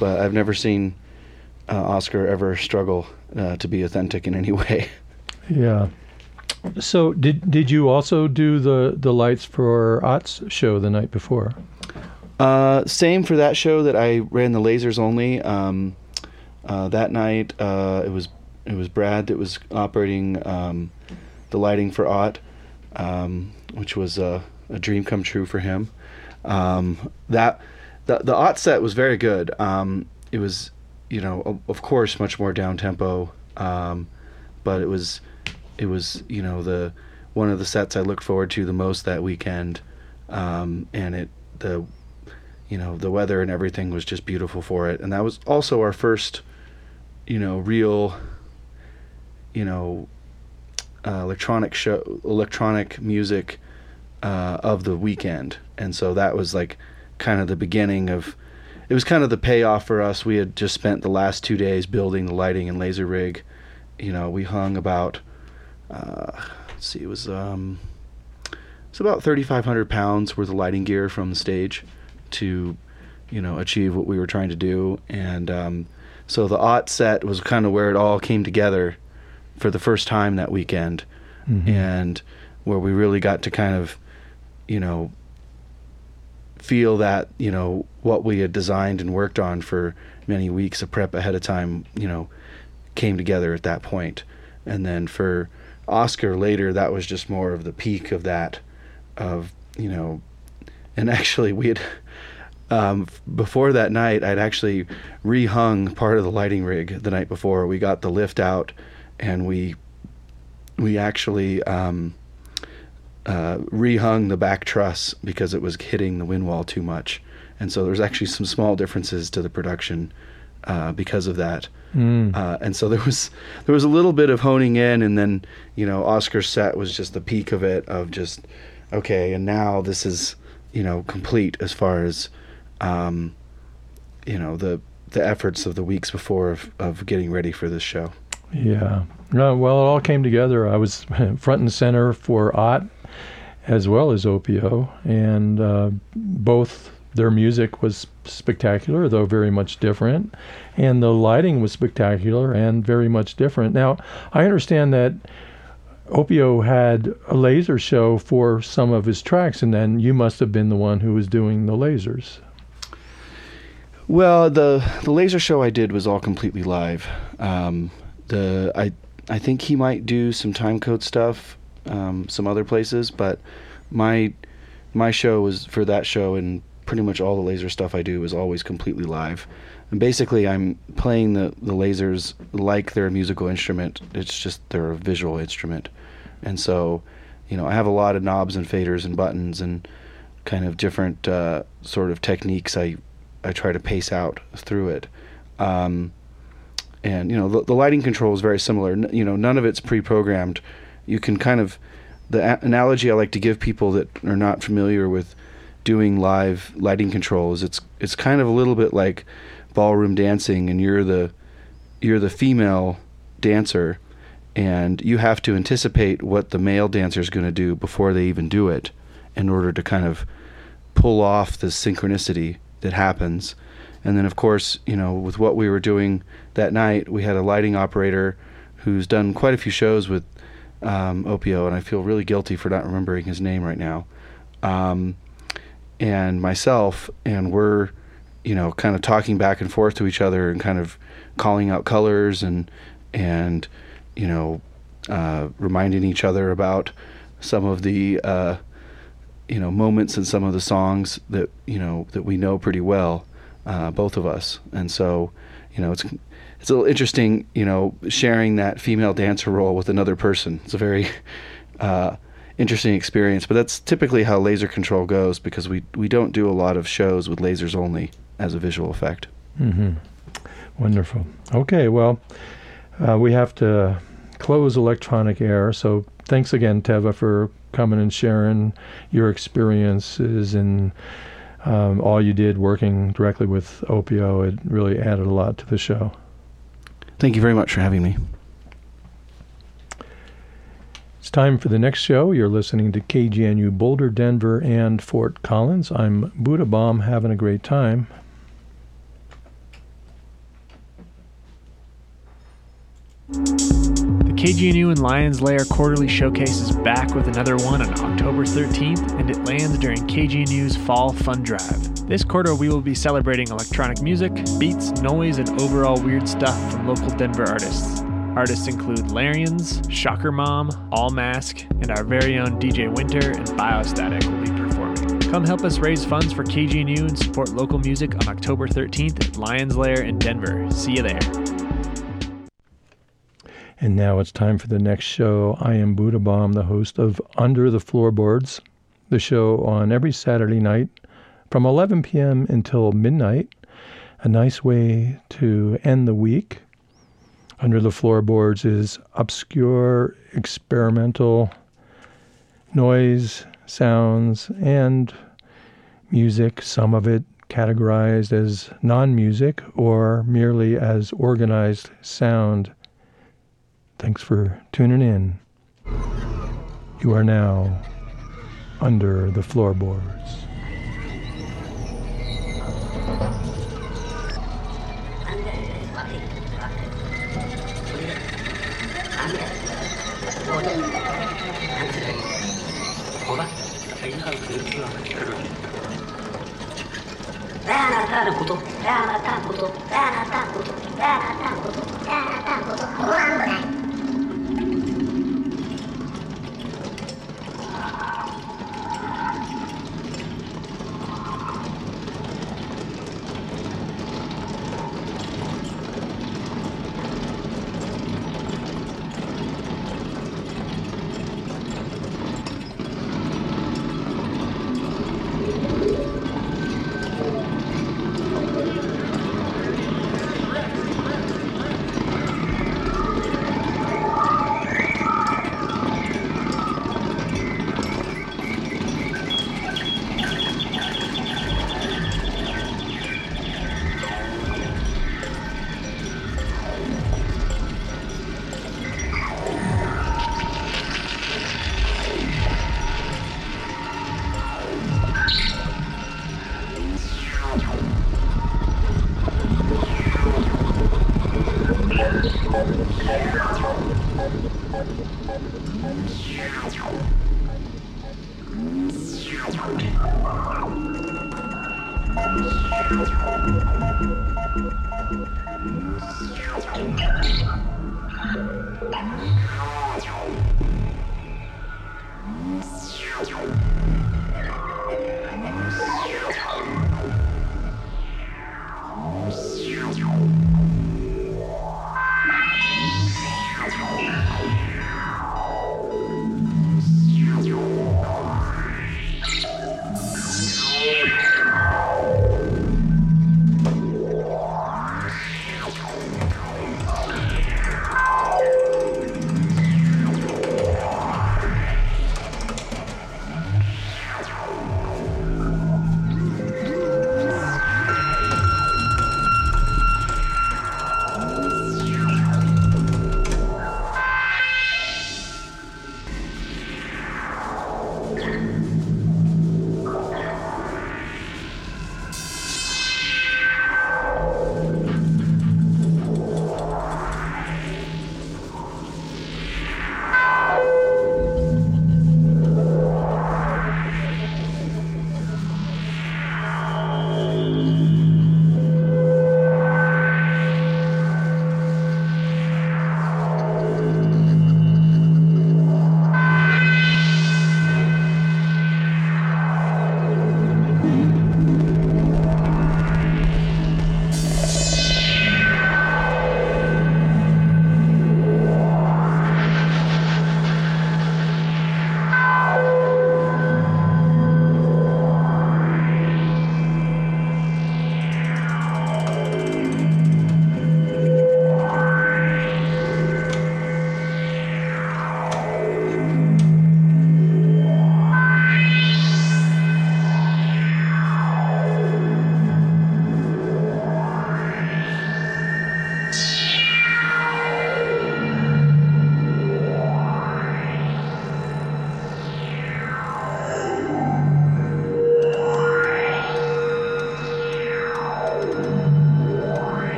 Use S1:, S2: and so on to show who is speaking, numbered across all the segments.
S1: but I've never seen Oscar ever struggle to be authentic in any way.
S2: Yeah. So did you also do the lights for Ott's show the night before?
S1: Same for that show that I ran the lasers only. That night it was Brad that was operating the lighting for Ott, which was a dream come true for him. The Ott set was very good. It was, of course, much more down tempo, but it was the one of the sets I looked forward to the most that weekend, and the weather and everything was just beautiful for it, and that was also our first real electronic music of the weekend. And so that was like kind of the beginning of, it was kind of the payoff for us. We had just spent the last 2 days building the lighting and laser rig. We hung about it was about 3,500 pounds worth of lighting gear from the stage to achieve what we were trying to do. And so the Ott set was kind of where it all came together for the first time that weekend. Mm-hmm. And where we really got to kind of feel that what we had designed and worked on for many weeks of prep ahead of time came together at that point. And then for Oscar later, that was just more of the peak of that, and actually we had before that night, I'd actually rehung part of the lighting rig the night before. We got the lift out, and we actually rehung the back truss because it was hitting the wind wall too much. And so there's actually some small differences to the production because of that. And so there was a little bit of honing in, and then Oscar's set was just the peak of it, of just okay, and now this is complete as far as the efforts of the weeks before of getting ready for this show.
S2: Yeah. Well, it all came together. I was front and center for Ott as well as Opio, and both their music was spectacular, though very much different, and the lighting was spectacular and very much different. Now, I understand that Opio had a laser show for some of his tracks, and then you must have been the one who was doing the lasers.
S1: Well, the laser show I did was all completely live. I think he might do some time code stuff some other places, but my show was, for that show, and pretty much all the laser stuff I do is always completely live. And basically I'm playing the lasers like they're a musical instrument. It's just they're a visual instrument. And so, I have a lot of knobs and faders and buttons and kind of different sort of techniques I try to pace out through it. And the lighting control is very similar. None of it's pre-programmed. You can kind of, the analogy I like to give people that are not familiar with doing live lighting control is it's kind of a little bit like ballroom dancing, and you're the female dancer, and you have to anticipate what the male dancer is going to do before they even do it in order to kind of pull off the synchronicity that happens. And then, of course, with what we were doing that night, we had a lighting operator who's done quite a few shows with Opio, and I feel really guilty for not remembering his name right now, and myself, and we're, kind of talking back and forth to each other and kind of calling out colors and reminding each other about some of the moments in some of the songs that that we know pretty well, both of us. And so it's a little interesting sharing that female dancer role with another person. It's a very interesting experience, but that's typically how laser control goes, because we don't do a lot of shows with lasers only as a visual effect.
S2: Mm-hmm. Wonderful. Okay, well, we have to close Electronic Air, so thanks again, Teva, for coming and sharing your experiences and all you did working directly with Opio. It really added a lot to the show.
S1: Thank you very much for having me.
S2: It's time for the next show. You're listening to KGNU Boulder, Denver, and Fort Collins. I'm Buddha Bomb, having a great time.
S3: The KGNU and Lions Lair Quarterly Showcase is back with another one on October 13th, and it lands during KGNU's Fall Fun Drive. This quarter, we will be celebrating electronic music, beats, noise, and overall weird stuff from local Denver artists. Artists include Larians, Shocker Mom, All Mask, and our very own DJ Winter and Biostatic will be performing. Come help us raise funds for KGNU and support local music on October 13th at Lions Lair in Denver. See you there.
S2: And now it's time for the next show. I am Buddha Bomb, the host of Under the Floorboards, the show on every Saturday night from 11 p.m. until midnight. A nice way to end the week. Under the Floorboards is obscure, experimental noise, sounds, and music, some of it categorized as non-music or merely as organized sound. Thanks for tuning in. You are now under the floorboards.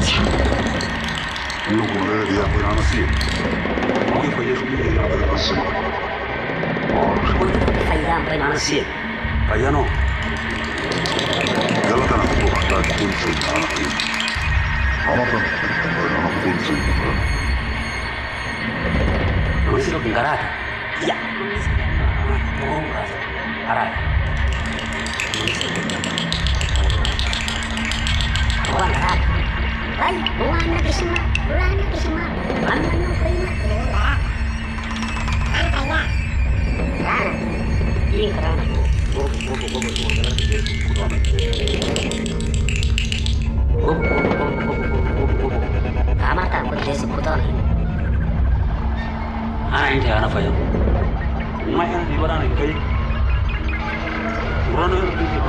S4: Uno correre di Abraham sì. Poi fai finire di Abraham sì.
S5: Fai da Abraham sì.
S4: Fai no. Dalla tanto può andare con sé. Non con sé.
S5: Non si lo pingarate. Ya. Oh, arai. Wala ka. Ay, wala na kisima. Wala na kisima. Wala na prima. Wala. Ay, kaya. Wala. Piling ka na. Kamata ko dito sa puto. Hindi ana fayo. May ana di ba na kay? Urano yung dito.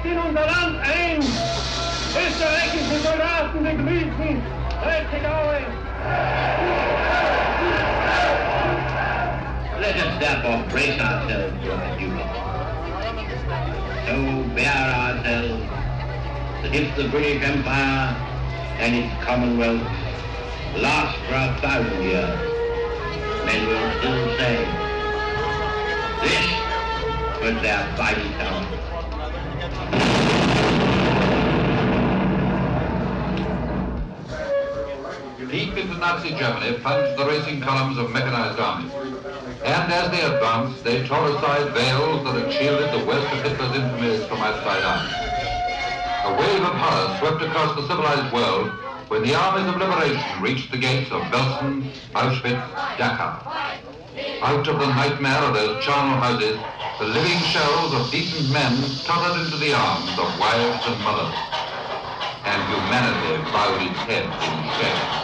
S6: in unser Land ein. Österreichische Soldaten begrüßen. Herzlich Aue.
S7: Let us therefore brace ourselves to our duty. So bear ourselves that if the British Empire and its Commonwealth last for 1,000 years, men will still say, this was their fighting town.
S8: Deep into Nazi Germany plunged the racing columns of mechanized armies. And as they advanced, they tore aside veils that had shielded the worst of Hitler's infamies from outside eyes. A wave of horror swept across the civilized world when the armies of liberation reached the gates of Belsen, Auschwitz, Dachau. Out of the nightmare of those charnel houses, the living shells of decent men tottered into the arms of wives and mothers. And humanity bowed its head in shame.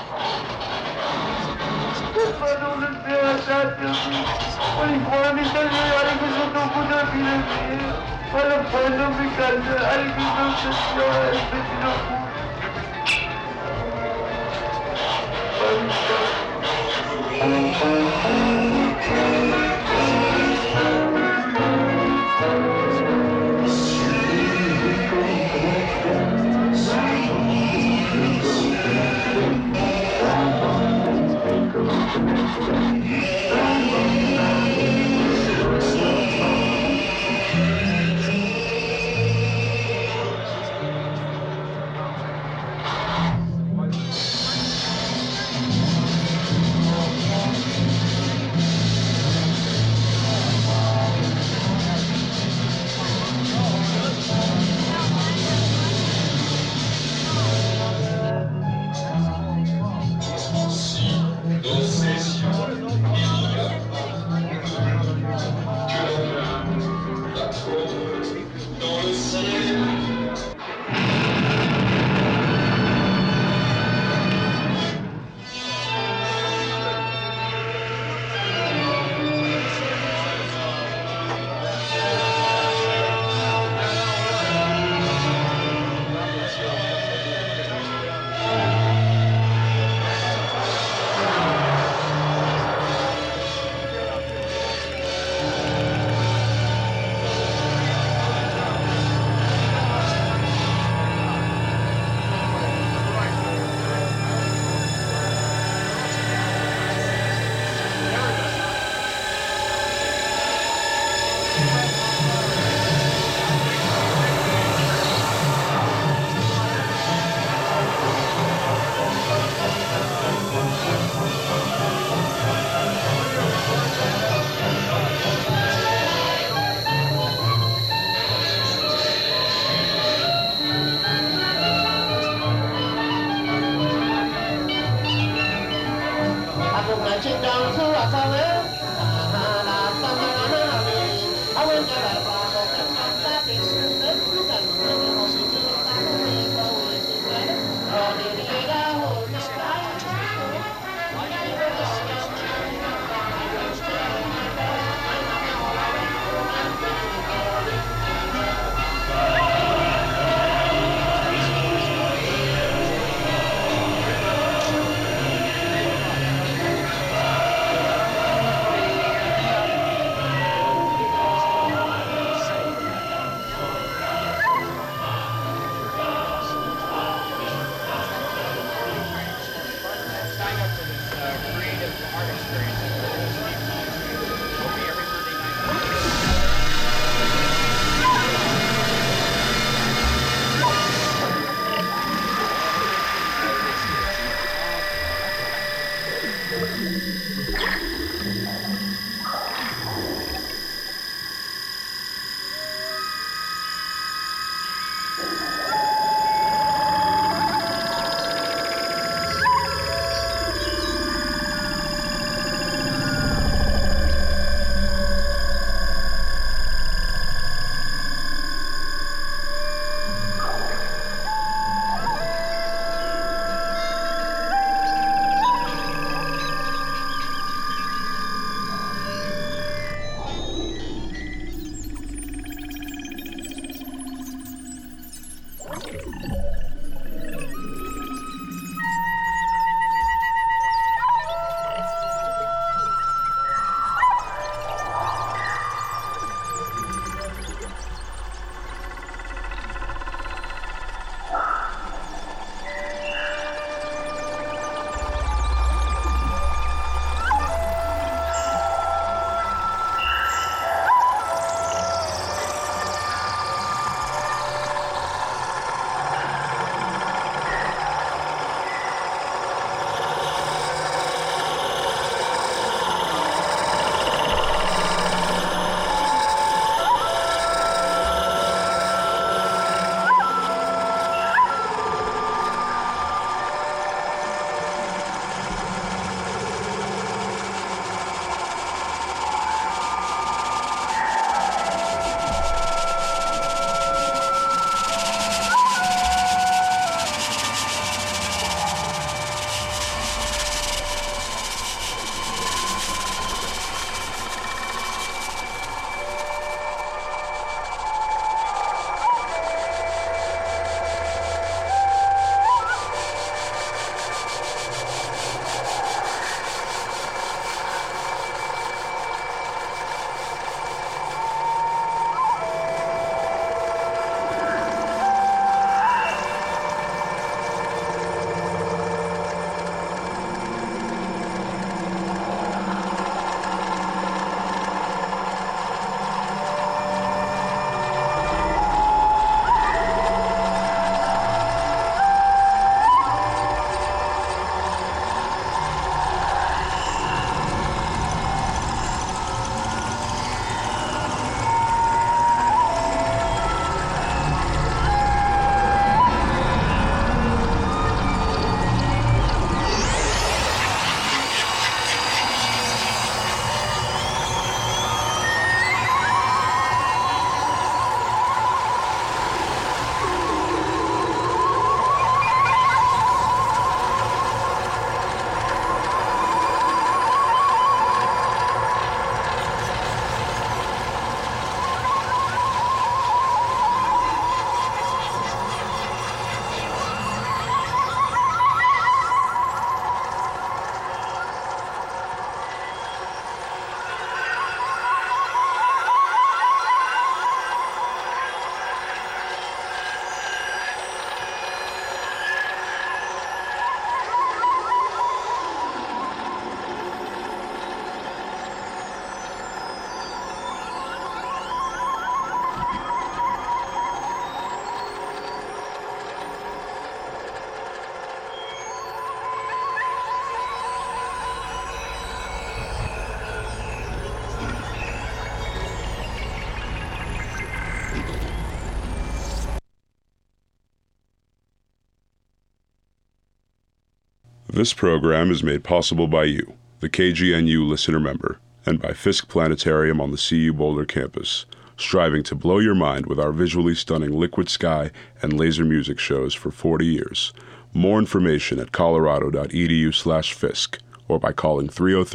S9: This program is made possible by you, the KGNU listener member, and by Fisk Planetarium on the CU Boulder campus, striving to blow your mind with our visually stunning liquid sky and laser music shows for 40 years. More information at colorado.edu/Fisk or by calling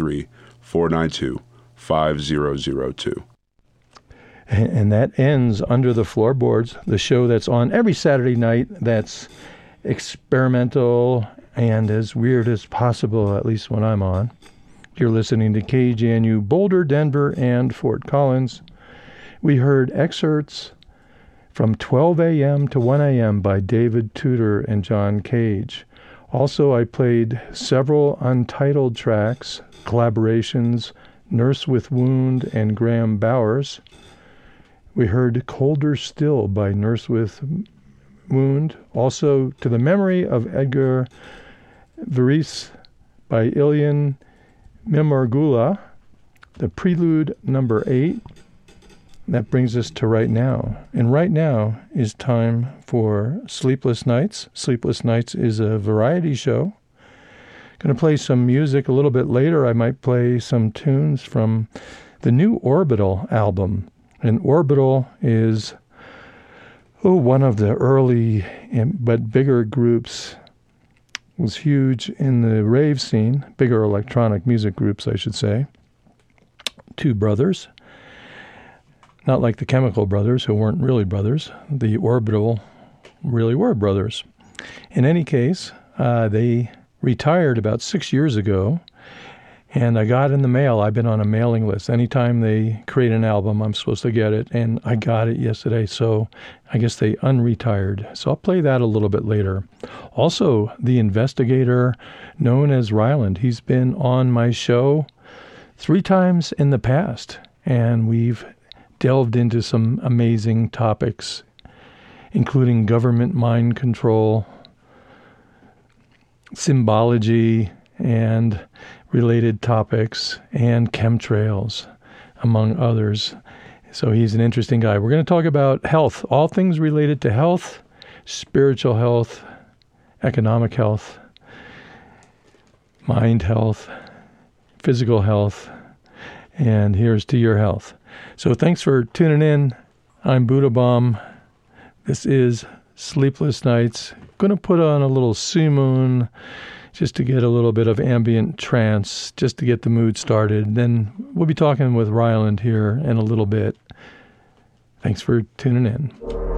S9: 303-492-5002.
S2: And that ends Under the Floorboards, the show that's on every Saturday night that's experimental and as weird as possible, at least when I'm on. You're listening to KGNU Boulder, Denver, and Fort Collins. We heard excerpts from 12 a.m. to 1 a.m. by David Tudor and John Cage. Also, I played several untitled tracks, collaborations, Nurse with Wound and Graham Bowers. We heard Colder Still by Nurse with Wound. Also, To the Memory of Edgar Varese by Ilian Mimorgula. The Prelude number 8. That brings us to right now. And right now is time for Sleepless Nights. Sleepless Nights is a variety show. Going to play some music a little bit later. I might play some tunes from the new Orbital album. And Orbital is one of the early but bigger groups. Was huge in the rave scene, bigger electronic music groups, I should say. Two brothers. Not like the Chemical Brothers, who weren't really brothers. The Orbital really were brothers. In any case, they retired about 6 years ago, and I got in the mail. I've been on a mailing list. Anytime they create an album, I'm supposed to get it, and I got it yesterday, so I guess they unretired. So I'll play that a little bit later. Also, the investigator known as Ryland, he's been on my show 3 times in the past, and we've delved into some amazing topics, including government mind control, symbology, and related topics, and chemtrails, among others. So he's an interesting guy. We're going to talk about health, all things related to health, spiritual health, economic health, mind health, physical health, and here's to your health. So thanks for tuning in. I'm Buddha Bomb. This is Sleepless Nights. Going to put on a little Sea Moon just to get a little bit of ambient trance, just to get the mood started. Then we'll be talking with Ryland here in a little bit. Thanks for tuning in.